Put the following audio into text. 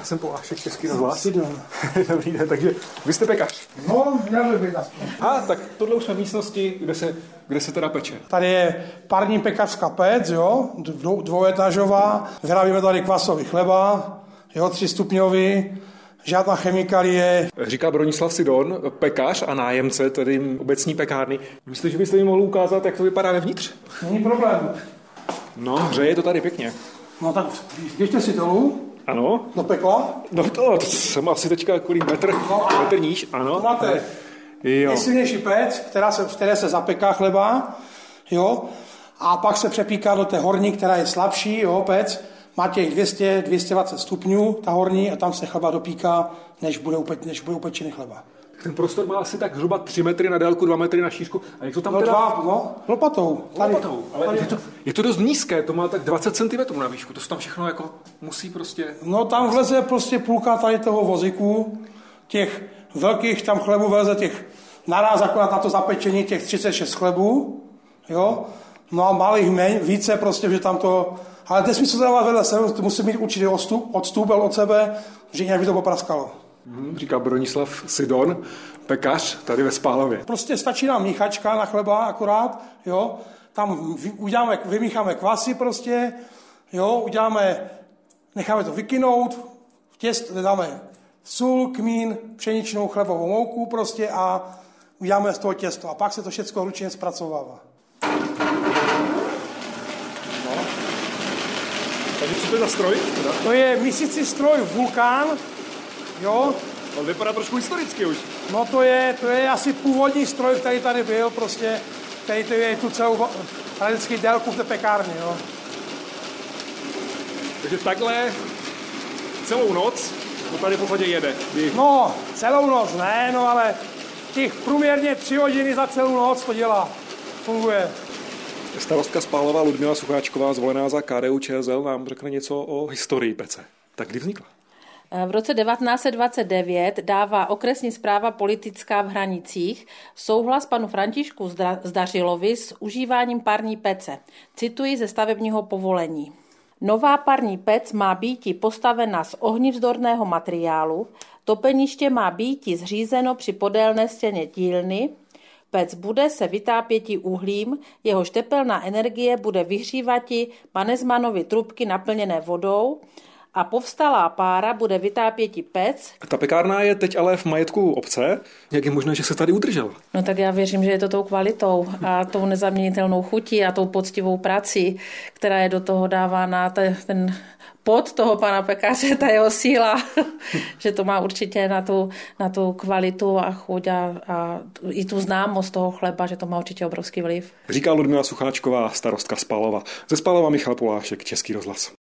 jsem Polášek, Český rozhlas. Sidon. Dobrý den, takže vy jste pekař. No, měl by být aspoň. Tak tohle už jsme místnosti, kde se teda peče. Tady je parní pekařská pec, jo, dvouetažová. Vyrábíme tady kvasový chleba, jo, 3stupňový. Žádná chemikalie. Říká Bronislav Sidon, pekař a nájemce, tedy obecní pekárny. Myslíte, že byste mi mohl ukázat, jak to vypadá vevnitř? Není problém. No, hřeje to tady pěkně. No tak běžte si dolů. Ano. Do pekla. No to jsem asi teďka kvůli metr níž, ano. Máte nejsilnější pec, které se zapeká chleba, jo, a pak se přepíká do té horní, která je slabší, jo, pec. Má těch 200-220 stupňů, ta horní, a tam se chleba dopíká, než bude upečený chleba. Ten prostor má asi tak zhruba 3 metry na délku, 2 metry na šířku. A jak to tam lopatou. Lopatou, ale je to dost nízké, to má tak 20 cm na výšku, to se tam všechno jako musí prostě... No tam vleze prostě půlka tady toho vozíku, těch velkých tam chlebů vleze těch naráz akorát na to zapečení těch 36 chlebů, jo, no a malých více prostě, že tam to... Ale nesmí se dávat vedle sebe, to musí mít určitý odstup od sebe, že jinak by to popraskalo. Říká Bronislav Sidon, pekař tady ve Spálově. Prostě stačí nám míchačka na chleba akorát, jo, tam vymícháme kvasy prostě, jo, necháme to vykynout, v těsto dáme sůl, kmín, pšeničnou chlebovou mouku prostě a uděláme z toho těsto a pak se to všechno ručně zpracovává. Takže co to je za stroj? To je mísící stroj Vulkán, jo. On vypadá trošku historicky už. No to je asi původní stroj, který tady byl, prostě, který je tu celou tradický délku v té pekárně, jo. Takže takhle celou noc to tady v podstatě jede. No, celou noc ne, no ale těch průměrně 3 hodiny za celou noc to dělá, funguje. Starostka Spálova Ludmila Sucháčková, zvolená za KDU-ČSL, nám řekne něco o historii pece. Tak kdy vznikla? V roce 1929 dává okresní správa politická v Hranicích souhlas panu Františku Zdařilovi s užíváním parní pece. Cituji ze stavebního povolení. Nová parní pec má býti postavena z ohnivzdorného materiálu, topeniště má býti zřízeno při podélné stěně dílny, pec bude se vytápěti uhlím, jehož tepelná energie bude vyhřívati Mannesmannovy trubky naplněné vodou a povstalá pára bude vytápěti pec. Ta pekárna je teď ale v majetku obce. Jak je možné, že se tady udržela? No tak já věřím, že je to tou kvalitou a tou nezaměnitelnou chutí a tou poctivou prací, která je do toho dávána, ten pod toho pana pekaře, ta jeho síla, že to má určitě na tu kvalitu a chuť a i tu známost toho chleba, že to má určitě obrovský vliv. Říká Ludmila Sucháčková, starostka Spálova. Ze Spálova Michal Polášek, Český rozhlas.